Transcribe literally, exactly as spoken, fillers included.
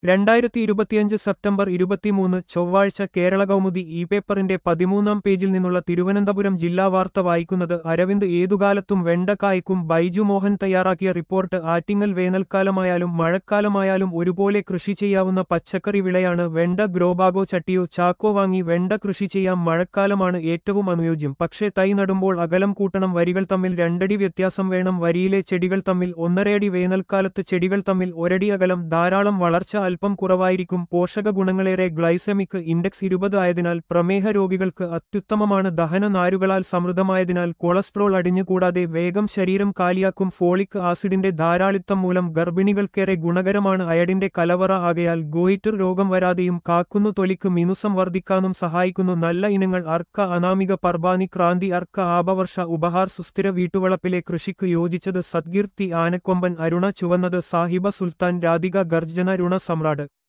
രണ്ടായിരത്തി ഇരുപത്തിയഞ്ച് സെപ്റ്റംബർ ഇരുപത്തിമൂന്ന് ചൊവ്വാഴ്ച കേരള കൗമുദി ഇ പേപ്പറിന്റെ പതിമൂന്നാം പേജിൽ നിന്നുള്ള തിരുവനന്തപുരം ജില്ലാ വാർത്ത വായിക്കുന്നത് അരവിന്ദ്. ഏതുകാലത്തും വെണ്ട കായ്ക്കും. ബൈജു മോഹൻ തയ്യാറാക്കിയ റിപ്പോർട്ട്. ആറ്റിങ്ങൽ. വേനൽക്കാലമായാലും മഴക്കാലമായാലും ഒരുപോലെ കൃഷി ചെയ്യാവുന്ന പച്ചക്കറി വിളയാണ് വെണ്ട. ഗ്രോബാഗോ ചട്ടിയോ ചാക്കോ വാങ്ങി വെണ്ട കൃഷി ചെയ്യാം. മഴക്കാലമാണ് ഏറ്റവും അനുയോജ്യം. പക്ഷേ തൈ നടുമ്പോൾ അകലം കൂട്ടണം. വരികൾ തമ്മിൽ രണ്ടടി വ്യത്യാസം വേണം. വരിയിലെ ചെടികൾ തമ്മിൽ ഒന്നരയടി. വേനൽക്കാലത്ത് ചെടികൾ തമ്മിൽ ഒരടി അകലം. ധാരാളം വളർച്ച അല്പം കുറവായിരിക്കും. പോഷക ഗുണങ്ങളേറെ. ഗ്ലൈസെമിക് ഇൻഡെക്സ് ഇരുപത് ആയതിനാൽ പ്രമേഹ രോഗികൾക്ക് അത്യുത്തമമാണ്. ദഹന നാരുകളാൽ സമൃദ്ധമായതിനാൽ കൊളസ്ട്രോൾ അടിഞ്ഞുകൂടാതെ വേഗം ശരീരം കാലിയാക്കും. ഫോളിക് ആസിഡിന്റെ ധാരാളിത്തം മൂലം ഗർഭിണികൾക്കേറെ ഗുണകരമാണ്. അയഡിന്റെ കലവറ ആകയാൽ ഗോയിറ്റർ രോഗം വരാതെയും കാക്കുന്നു. തൊലിക്ക് മിനുസം വർദ്ധിക്കാനും സഹായിക്കുന്നു. നല്ല ഇനങ്ങൾ. അർക്ക അനാമിക പർബാനി ക്രാന്തി അർക്ക ആപവർഷ ഉപഹാർ. സുസ്ഥിര വീട്ടുവളപ്പിലെ കൃഷിക്ക് യോജിച്ചത്. സദ്കീർത്തി ആനക്കൊമ്പൻ. അരുണ ചുവന്നത്. സാഹിബ സുൽത്താൻ. രാധിക ഗർജന. രുണ സമ്രാട്.